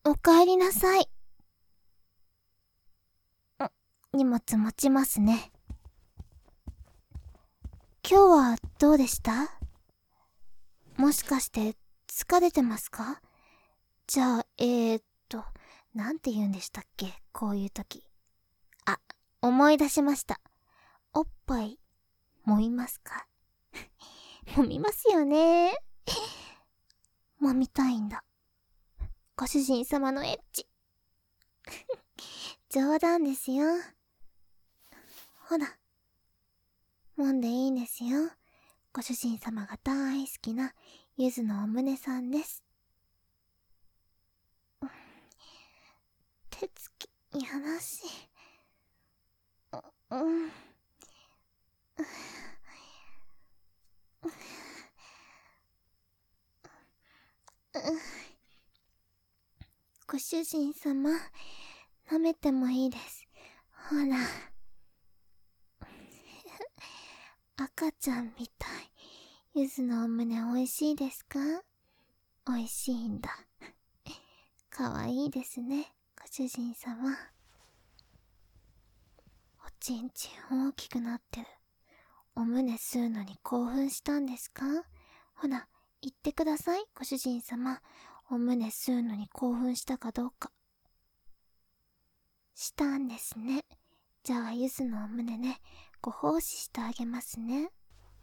おかえりなさい。荷物持ちますね。今日はどうでした？もしかして疲れてますか？じゃあ、なんて言うんでしたっけ、こういう時。あ、思い出しました。おっぱい、揉みますか？揉みますよね。揉みたいんだ。ご主人様のエッチ。冗談ですよ。ほら、揉んでいいんですよ。ご主人様が大好きなゆずのお胸さんです。手つきやらしい。ご主人様、舐めてもいいです。ほら。赤ちゃんみたい。ゆずのお胸おいしいですか？おいしいんだ。かわいいですね、ご主人様。おちんちん大きくなってる。お胸吸うのに興奮したんですか？ほら、言ってください、ご主人様。お胸吸うのに興奮したかどうか。したんですね。じゃあ、ゆずのお胸ね、ご奉仕してあげますね。よ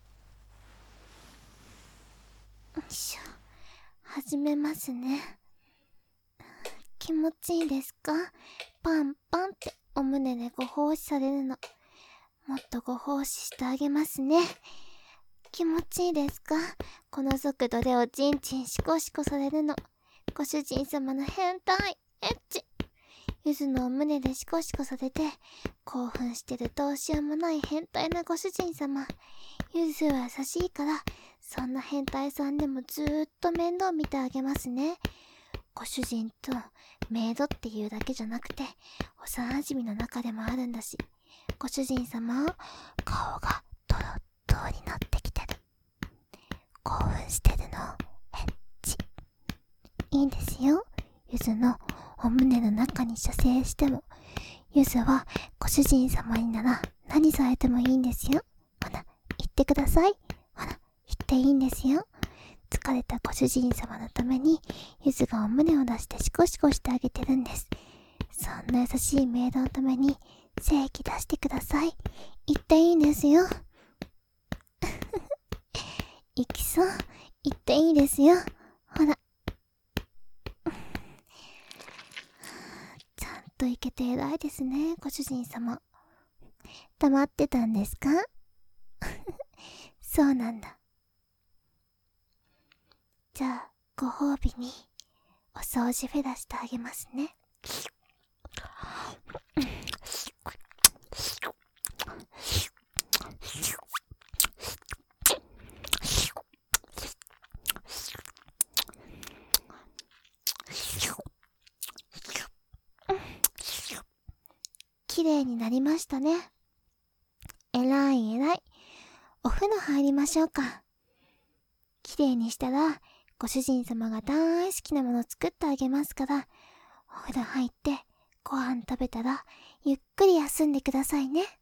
いしょ。始めますね。気持ちいいですか？パンパンってお胸でご奉仕されるの。もっとご奉仕してあげますね。気持ちいいですか？この速度でおちんちんシコシコされるの。ご主人様の変態、エッチ。ゆずのお胸でシコシコされて、興奮してるどうしようもない変態なご主人様。ゆずは優しいから、そんな変態さんでもずーっと面倒見てあげますね。ご主人とメイドっていうだけじゃなくて、幼馴染の中でもあるんだし。ご主人様、顔がトロットロになってきてる。興奮してるの、エッチ。いいんですよ。ゆずのお胸の中に射精しても、ゆずはご主人様になら何されてもいいんですよ。ほら、言ってください。ほら、言っていいんですよ。疲れたご主人様のために、ゆずがお胸を出してシコシコしてあげてるんです。そんな優しいメイドのために、精液出してください。言っていいんですよ。いきそう。言っていいですよ。ほら。ちゃんといけて偉いですね、ご主人様。黙ってたんですか？そうなんだ。じゃあ、ご褒美に、お掃除フェラしてあげますね。綺麗になりましたね。偉い偉い。お風呂入りましょうか。綺麗にしたら、ご主人様が大好きなもの作ってあげますから、お風呂入ってご飯食べたらゆっくり休んでくださいね。